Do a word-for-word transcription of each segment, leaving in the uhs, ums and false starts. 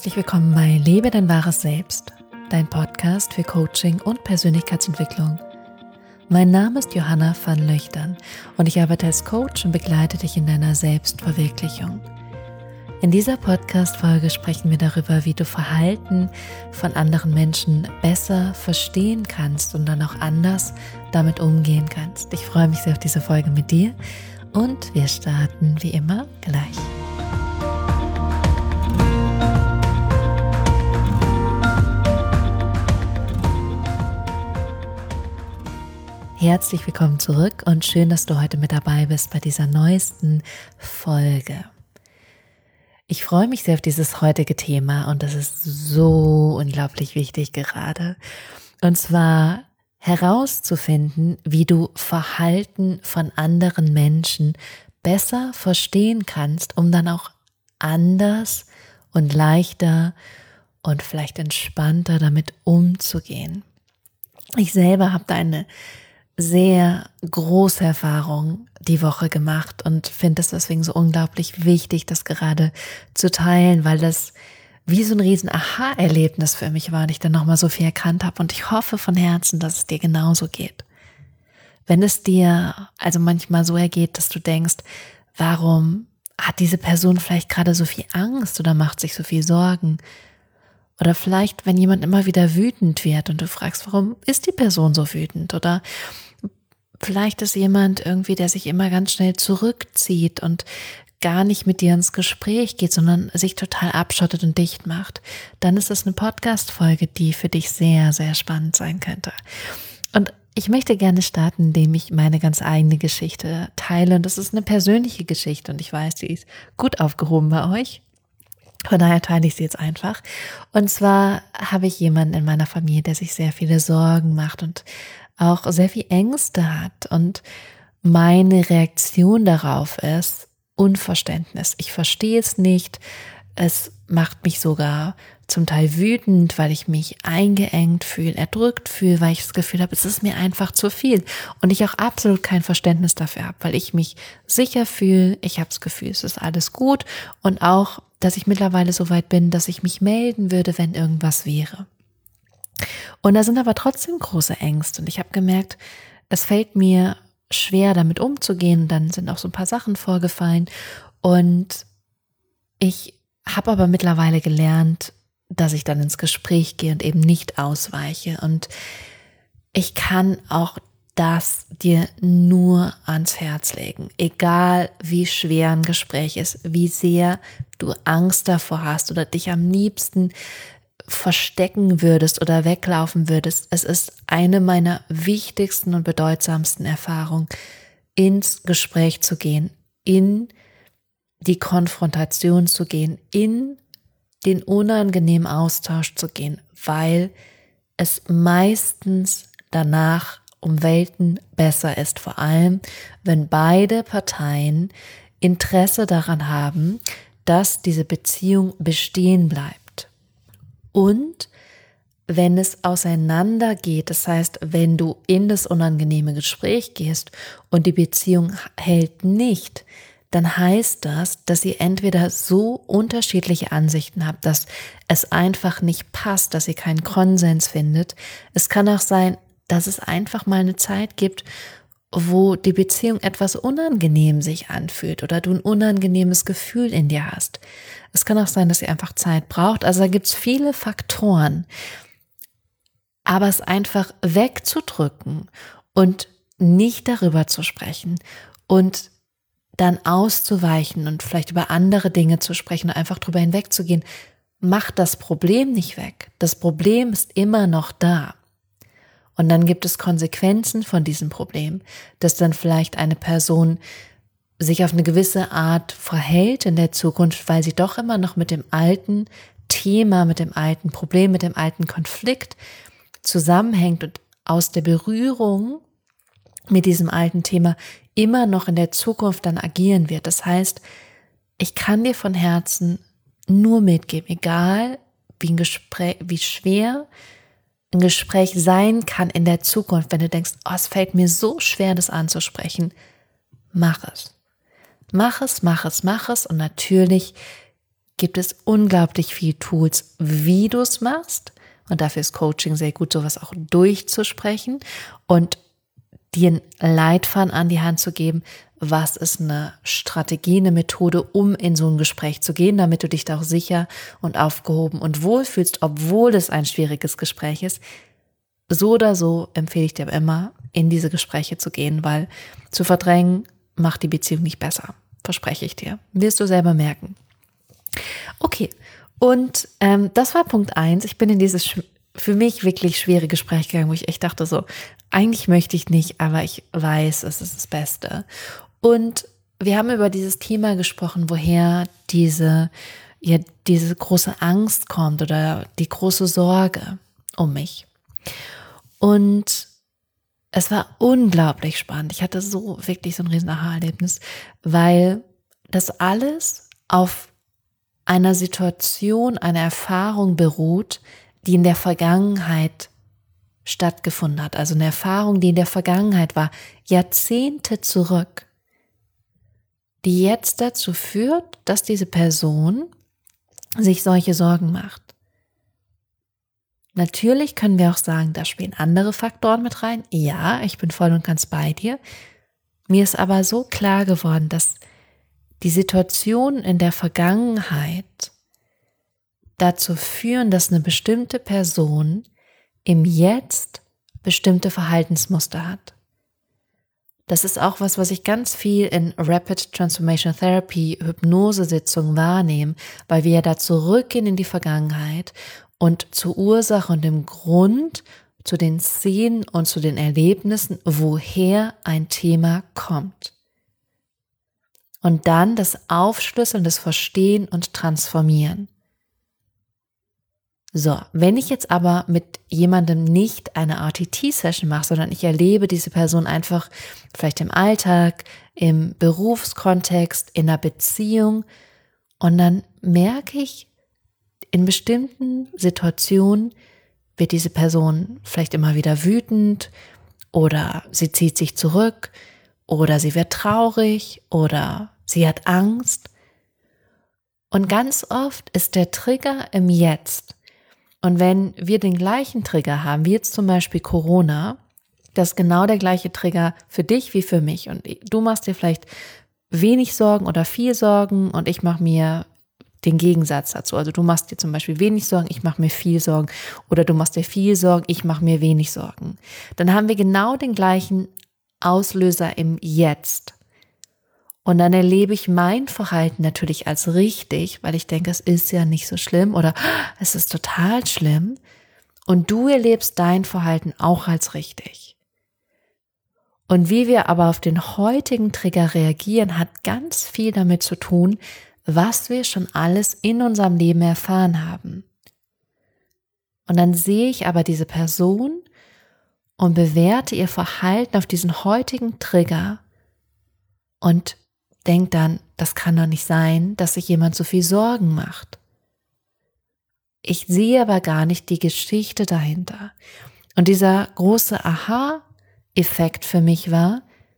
Herzlich willkommen bei Lebe dein wahres Selbst, dein Podcast für Coaching und Persönlichkeitsentwicklung. Mein Name ist Johanna van Löchtern und ich arbeite als Coach und begleite dich in deiner Selbstverwirklichung. In dieser Podcast-Folge sprechen wir darüber, wie du Verhalten von anderen Menschen besser verstehen kannst und dann auch anders damit umgehen kannst. Ich freue mich sehr auf diese Folge mit dir und wir starten wie immer gleich. Herzlich willkommen zurück und schön, dass du heute mit dabei bist bei dieser neuesten Folge. Ich freue mich sehr auf dieses heutige Thema und das ist so unglaublich wichtig gerade. Und zwar herauszufinden, wie du Verhalten von anderen Menschen besser verstehen kannst, um dann auch anders und leichter und vielleicht entspannter damit umzugehen. Ich selber habe da eine sehr große Erfahrung die Woche gemacht und finde es deswegen so unglaublich wichtig, das gerade zu teilen, weil das wie so ein riesen Aha-Erlebnis für mich war und ich dann nochmal so viel erkannt habe und ich hoffe von Herzen, dass es dir genauso geht. Wenn es dir also manchmal so ergeht, dass du denkst, warum hat diese Person vielleicht gerade so viel Angst oder macht sich so viel Sorgen? Oder vielleicht, wenn jemand immer wieder wütend wird und du fragst, warum ist die Person so wütend? Oder vielleicht ist jemand irgendwie, der sich immer ganz schnell zurückzieht und gar nicht mit dir ins Gespräch geht, sondern sich total abschottet und dicht macht. Dann ist das eine Podcast-Folge, die für dich sehr, sehr spannend sein könnte. Und ich möchte gerne starten, indem ich meine ganz eigene Geschichte teile. Und das ist eine persönliche Geschichte und ich weiß, die ist gut aufgehoben bei euch. Von daher teile ich sie jetzt einfach. Und zwar habe ich jemanden in meiner Familie, der sich sehr viele Sorgen macht und auch sehr viel Ängste hat. Und meine Reaktion darauf ist Unverständnis. Ich verstehe es nicht. Es macht mich sogar zum Teil wütend, weil ich mich eingeengt fühle, erdrückt fühle, weil ich das Gefühl habe, es ist mir einfach zu viel. Und ich auch absolut kein Verständnis dafür habe, weil ich mich sicher fühle. Ich habe das Gefühl, es ist alles gut. Und auch dass ich mittlerweile so weit bin, dass ich mich melden würde, wenn irgendwas wäre. Und da sind aber trotzdem große Ängste und ich habe gemerkt, es fällt mir schwer, damit umzugehen. Dann sind auch so ein paar Sachen vorgefallen und ich habe aber mittlerweile gelernt, dass ich dann ins Gespräch gehe und eben nicht ausweiche und ich kann auch das dir nur ans Herz legen, egal wie schwer ein Gespräch ist, wie sehr du Angst davor hast oder dich am liebsten verstecken würdest oder weglaufen würdest. Es ist eine meiner wichtigsten und bedeutsamsten Erfahrungen, ins Gespräch zu gehen, in die Konfrontation zu gehen, in den unangenehmen Austausch zu gehen, weil es meistens danach um Welten besser ist, vor allem wenn beide Parteien Interesse daran haben, dass diese Beziehung bestehen bleibt. Und wenn es auseinandergeht, das heißt, wenn du in das unangenehme Gespräch gehst und die Beziehung hält nicht, dann heißt das, dass ihr entweder so unterschiedliche Ansichten habt, dass es einfach nicht passt, dass ihr keinen Konsens findet. Es kann auch sein, dass es einfach mal eine Zeit gibt, wo die Beziehung etwas unangenehm sich anfühlt oder du ein unangenehmes Gefühl in dir hast. Es kann auch sein, dass ihr einfach Zeit braucht. Also da gibt es viele Faktoren. Aber es einfach wegzudrücken und nicht darüber zu sprechen und dann auszuweichen und vielleicht über andere Dinge zu sprechen und einfach drüber hinwegzugehen, macht das Problem nicht weg. Das Problem ist immer noch da. Und dann gibt es Konsequenzen von diesem Problem, dass dann vielleicht eine Person sich auf eine gewisse Art verhält in der Zukunft, weil sie doch immer noch mit dem alten Thema, mit dem alten Problem, mit dem alten Konflikt zusammenhängt und aus der Berührung mit diesem alten Thema immer noch in der Zukunft dann agieren wird. Das heißt, ich kann dir von Herzen nur mitgeben, egal wie ein Gespräch, wie schwer ein Gespräch sein kann in der Zukunft, wenn du denkst, oh, es fällt mir so schwer, das anzusprechen, mach es. Mach es, mach es, mach es und natürlich gibt es unglaublich viele Tools, wie du es machst. Und dafür ist Coaching sehr gut, sowas auch durchzusprechen und dir einen Leitfaden an die Hand zu geben, was ist eine Strategie, eine Methode, um in so ein Gespräch zu gehen, damit du dich da auch sicher und aufgehoben und wohl fühlst, obwohl es ein schwieriges Gespräch ist. So oder so empfehle ich dir immer, in diese Gespräche zu gehen, weil zu verdrängen macht die Beziehung nicht besser. Verspreche ich dir. Wirst du selber merken. Okay, und ähm, das war Punkt eins. Ich bin in dieses sch- für mich wirklich schwere Gespräch gegangen, wo ich echt dachte so, eigentlich möchte ich nicht, aber ich weiß, es ist das Beste. Und wir haben über dieses Thema gesprochen, woher diese, ja, diese große Angst kommt oder die große Sorge um mich. Und es war unglaublich spannend. Ich hatte so wirklich so ein riesen Aha-Erlebnis, weil das alles auf einer Situation, einer Erfahrung beruht, die in der Vergangenheit stattgefunden hat. Also eine Erfahrung, die in der Vergangenheit war, Jahrzehnte zurück, die jetzt dazu führt, dass diese Person sich solche Sorgen macht. Natürlich können wir auch sagen, da spielen andere Faktoren mit rein. Ja, ich bin voll und ganz bei dir. Mir ist aber so klar geworden, dass die Situationen in der Vergangenheit dazu führen, dass eine bestimmte Person im Jetzt bestimmte Verhaltensmuster hat. Das ist auch was, was ich ganz viel in Rapid Transformation Therapy Hypnosesitzungen wahrnehme, weil wir ja da zurückgehen in die Vergangenheit und zur Ursache und dem Grund, zu den Szenen und zu den Erlebnissen, woher ein Thema kommt. Und dann das Aufschlüsseln, das Verstehen und Transformieren. So, wenn ich jetzt aber mit jemandem nicht eine R T T-Session mache, sondern ich erlebe diese Person einfach vielleicht im Alltag, im Berufskontext, in einer Beziehung und dann merke ich, in bestimmten Situationen wird diese Person vielleicht immer wieder wütend oder sie zieht sich zurück oder sie wird traurig oder sie hat Angst. Und ganz oft ist der Trigger im Jetzt. Und wenn wir den gleichen Trigger haben, wie jetzt zum Beispiel Corona, das ist genau der gleiche Trigger für dich wie für mich. Und du machst dir vielleicht wenig Sorgen oder viel Sorgen und ich mache mir den Gegensatz dazu. Also du machst dir zum Beispiel wenig Sorgen, ich mache mir viel Sorgen. Oder du machst dir viel Sorgen, ich mache mir wenig Sorgen. Dann haben wir genau den gleichen Auslöser im Jetzt. Und dann erlebe ich mein Verhalten natürlich als richtig, weil ich denke, es ist ja nicht so schlimm oder es ist total schlimm. Und du erlebst dein Verhalten auch als richtig. Und wie wir aber auf den heutigen Trigger reagieren, hat ganz viel damit zu tun, was wir schon alles in unserem Leben erfahren haben. Und dann sehe ich aber diese Person und bewerte ihr Verhalten auf diesen heutigen Trigger und denke dann, das kann doch nicht sein, dass sich jemand so viel Sorgen macht. Ich sehe aber gar nicht die Geschichte dahinter. Und dieser große Aha-Effekt für mich war,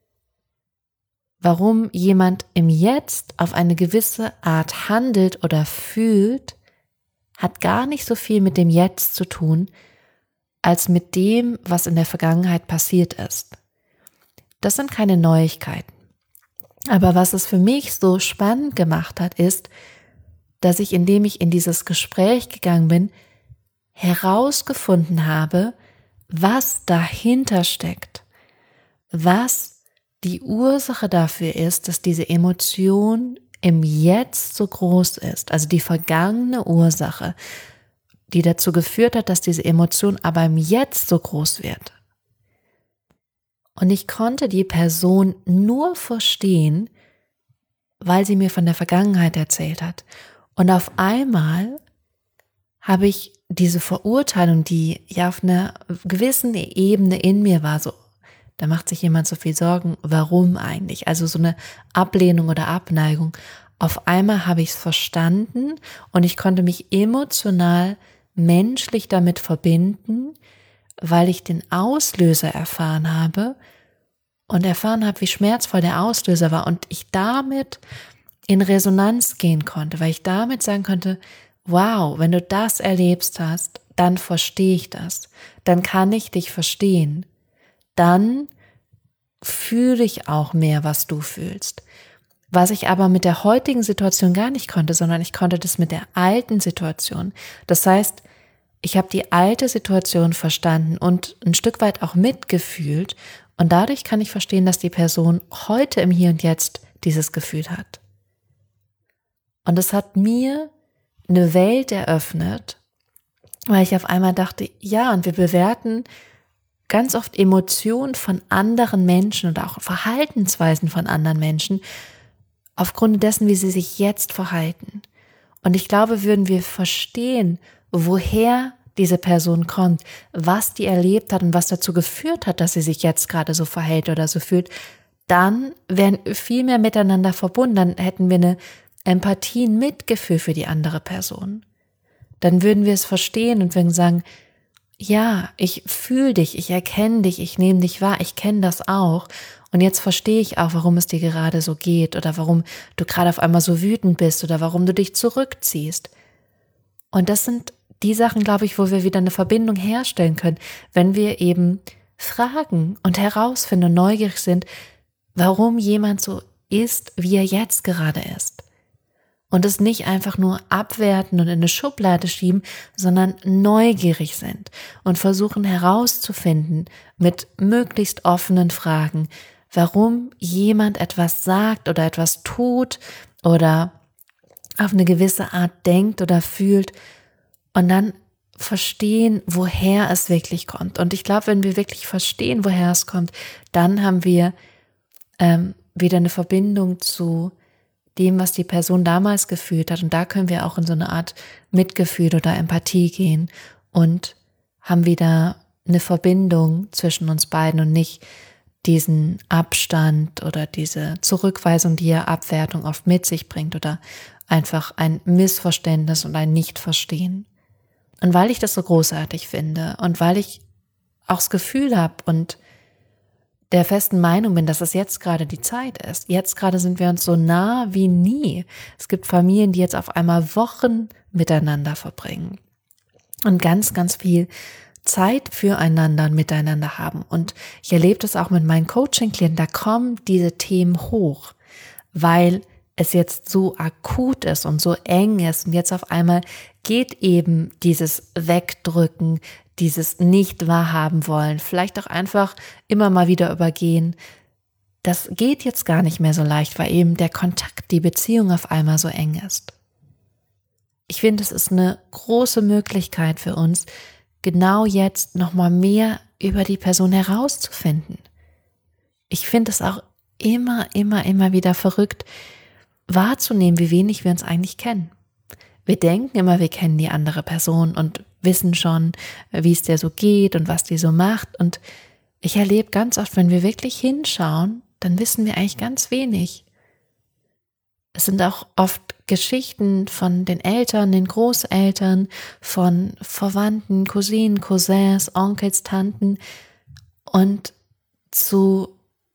warum jemand im Jetzt auf eine gewisse Art handelt oder fühlt, hat gar nicht so viel mit dem Jetzt zu tun, als mit dem, was in der Vergangenheit passiert ist. Das sind keine Neuigkeiten. Aber was es für mich so spannend gemacht hat, ist, dass ich, indem ich in dieses Gespräch gegangen bin, herausgefunden habe, was dahinter steckt, was die Ursache dafür ist, dass diese Emotion im Jetzt so groß ist, also die vergangene Ursache, die dazu geführt hat, dass diese Emotion aber im Jetzt so groß wird. Und ich konnte die Person nur verstehen, weil sie mir von der Vergangenheit erzählt hat. Und auf einmal habe ich diese Verurteilung, die ja auf einer gewissen Ebene in mir war, so, da macht sich jemand so viel Sorgen, warum eigentlich? Also so eine Ablehnung oder Abneigung. Auf einmal habe ich es verstanden und ich konnte mich emotional, menschlich damit verbinden, weil ich den Auslöser erfahren habe und erfahren habe, wie schmerzvoll der Auslöser war und ich damit in Resonanz gehen konnte, weil ich damit sagen konnte, wow, wenn du das erlebst hast, dann verstehe ich das, dann kann ich dich verstehen, dann fühle ich auch mehr, was du fühlst. Was ich aber mit der heutigen Situation gar nicht konnte, sondern ich konnte das mit der alten Situation. Das heißt, ich habe die alte Situation verstanden und ein Stück weit auch mitgefühlt und dadurch kann ich verstehen, dass die Person heute im Hier und Jetzt dieses Gefühl hat. Und es hat mir eine Welt eröffnet, weil ich auf einmal dachte, ja, und wir bewerten ganz oft Emotionen von anderen Menschen und auch Verhaltensweisen von anderen Menschen aufgrund dessen, wie sie sich jetzt verhalten. Und ich glaube, würden wir verstehen, woher diese Person kommt, was die erlebt hat und was dazu geführt hat, dass sie sich jetzt gerade so verhält oder so fühlt, dann wären wir viel mehr miteinander verbunden, dann hätten wir eine Empathie, ein Mitgefühl für die andere Person. Dann würden wir es verstehen und würden sagen, ja, ich fühle dich, ich erkenne dich, ich nehme dich wahr, ich kenne das auch und jetzt verstehe ich auch, warum es dir gerade so geht oder warum du gerade auf einmal so wütend bist oder warum du dich zurückziehst. Und das sind die Sachen, glaube ich, wo wir wieder eine Verbindung herstellen können, wenn wir eben fragen und herausfinden und neugierig sind, warum jemand so ist, wie er jetzt gerade ist. Und es nicht einfach nur abwerten und in eine Schublade schieben, sondern neugierig sind und versuchen herauszufinden mit möglichst offenen Fragen, warum jemand etwas sagt oder etwas tut oder auf eine gewisse Art denkt oder fühlt und dann verstehen, woher es wirklich kommt. Und ich glaube, wenn wir wirklich verstehen, woher es kommt, dann haben wir ähm, wieder eine Verbindung zu dem, was die Person damals gefühlt hat. Und da können wir auch in so eine Art Mitgefühl oder Empathie gehen und haben wieder eine Verbindung zwischen uns beiden und nicht diesen Abstand oder diese Zurückweisung, die ja Abwertung oft mit sich bringt oder einfach ein Missverständnis und ein Nichtverstehen. Und weil ich das so großartig finde und weil ich auch das Gefühl habe und der festen Meinung bin, dass es jetzt gerade die Zeit ist. Jetzt gerade sind wir uns so nah wie nie. Es gibt Familien, die jetzt auf einmal Wochen miteinander verbringen und ganz, ganz viel Zeit füreinander und miteinander haben. Und ich erlebe das auch mit meinen Coaching-Klienten, da kommen diese Themen hoch, weil es jetzt so akut ist und so eng ist und jetzt auf einmal geht eben dieses Wegdrücken, dieses nicht wahrhaben wollen, vielleicht auch einfach immer mal wieder übergehen. Das geht jetzt gar nicht mehr so leicht, weil eben der Kontakt, die Beziehung auf einmal so eng ist. Ich finde, es ist eine große Möglichkeit für uns, genau jetzt nochmal mehr über die Person herauszufinden. Ich finde es auch immer, immer, immer wieder verrückt, wahrzunehmen, wie wenig wir uns eigentlich kennen. Wir denken immer, wir kennen die andere Person und wissen schon, wie es dir so geht und was die so macht. Und ich erlebe ganz oft, wenn wir wirklich hinschauen, dann wissen wir eigentlich ganz wenig. Es sind auch oft Geschichten von den Eltern, den Großeltern, von Verwandten, Cousinen, Cousins, Onkels, Tanten. Und zu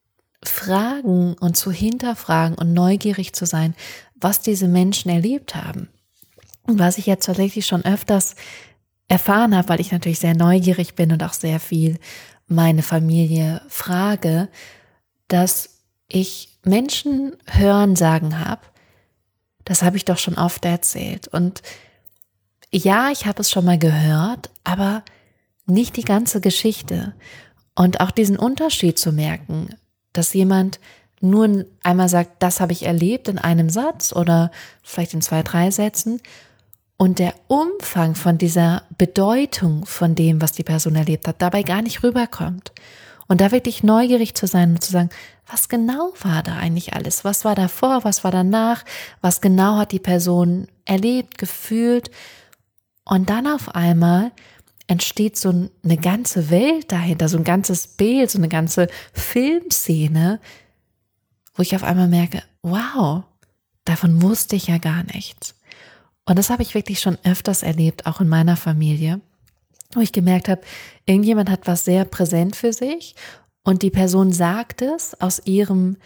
fragen und zu hinterfragen und neugierig zu sein, was diese Menschen erlebt haben. Und was ich jetzt tatsächlich schon öfters erfahren habe, weil ich natürlich sehr neugierig bin und auch sehr viel meine Familie frage, dass ich Menschen hören sagen habe, das habe ich doch schon oft erzählt. Und ja, ich habe es schon mal gehört, aber nicht die ganze Geschichte. Und auch diesen Unterschied zu merken, dass jemand nur einmal sagt, das habe ich erlebt in einem Satz oder vielleicht in zwei, drei Sätzen und der Umfang von dieser Bedeutung von dem, was die Person erlebt hat, dabei gar nicht rüberkommt. Und da wirklich neugierig zu sein und zu sagen, was genau war da eigentlich alles? Was war davor? Was war danach? Was genau hat die Person erlebt, gefühlt? Und dann auf einmal entsteht so eine ganze Welt dahinter, so ein ganzes Bild, so eine ganze Filmszene, wo ich auf einmal merke, wow, davon wusste ich ja gar nichts. Und das habe ich wirklich schon öfters erlebt, auch in meiner Familie, wo ich gemerkt habe, irgendjemand hat was sehr präsent für sich und die Person sagt es aus ihrem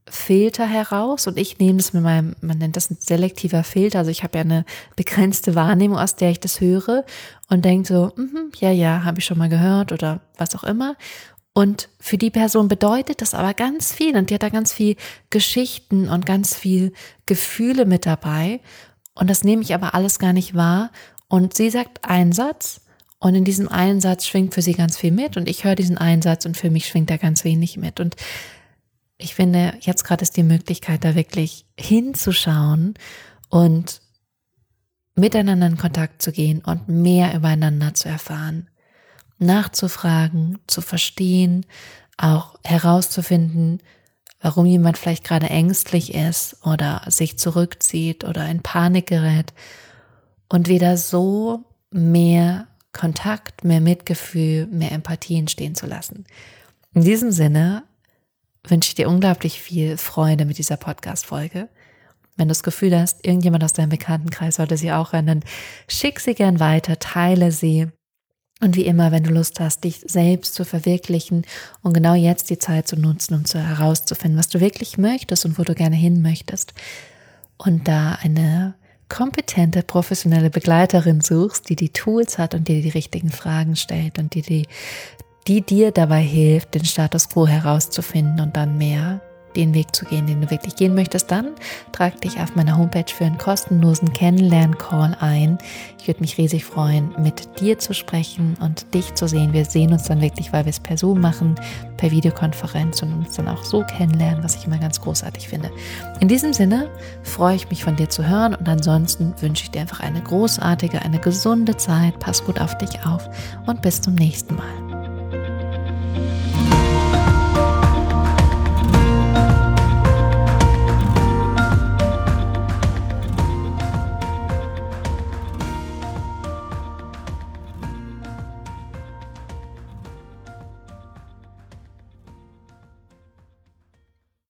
Filter heraus und ich nehme es mit meinem, man nennt das ein selektiver Filter, also ich habe ja eine begrenzte Wahrnehmung, aus der ich das höre und denke so, mm, ja, ja, habe ich schon mal gehört oder was auch immer. Und für die Person bedeutet das aber ganz viel und die hat da ganz viel Geschichten und ganz viel Gefühle mit dabei und das nehme ich aber alles gar nicht wahr und sie sagt einen Satz und in diesem einen Satz schwingt für sie ganz viel mit und ich höre diesen einen Satz und für mich schwingt da ganz wenig mit und ich finde, jetzt gerade ist die Möglichkeit, da wirklich hinzuschauen und miteinander in Kontakt zu gehen und mehr übereinander zu erfahren, nachzufragen, zu verstehen, auch herauszufinden, warum jemand vielleicht gerade ängstlich ist oder sich zurückzieht oder in Panik gerät und wieder so mehr Kontakt, mehr Mitgefühl, mehr Empathie entstehen zu lassen. In diesem Sinne wünsche ich dir unglaublich viel Freude mit dieser Podcast-Folge. Wenn du das Gefühl hast, irgendjemand aus deinem Bekanntenkreis sollte sie auch hören, dann schick sie gern weiter, teile sie. Und wie immer, wenn du Lust hast, dich selbst zu verwirklichen und genau jetzt die Zeit zu nutzen, um zu herauszufinden, was du wirklich möchtest und wo du gerne hin möchtest. Und da eine kompetente, professionelle Begleiterin suchst, die die Tools hat und dir die richtigen Fragen stellt und die die die dir dabei hilft, den Status quo herauszufinden und dann mehr den Weg zu gehen, den du wirklich gehen möchtest, dann trag dich auf meiner Homepage für einen kostenlosen Kennenlern-Call ein. Ich würde mich riesig freuen, mit dir zu sprechen und dich zu sehen. Wir sehen uns dann wirklich, weil wir es per Zoom machen, per Videokonferenz und uns dann auch so kennenlernen, was ich immer ganz großartig finde. In diesem Sinne freue ich mich, von dir zu hören und ansonsten wünsche ich dir einfach eine großartige, eine gesunde Zeit. Pass gut auf dich auf und bis zum nächsten Mal.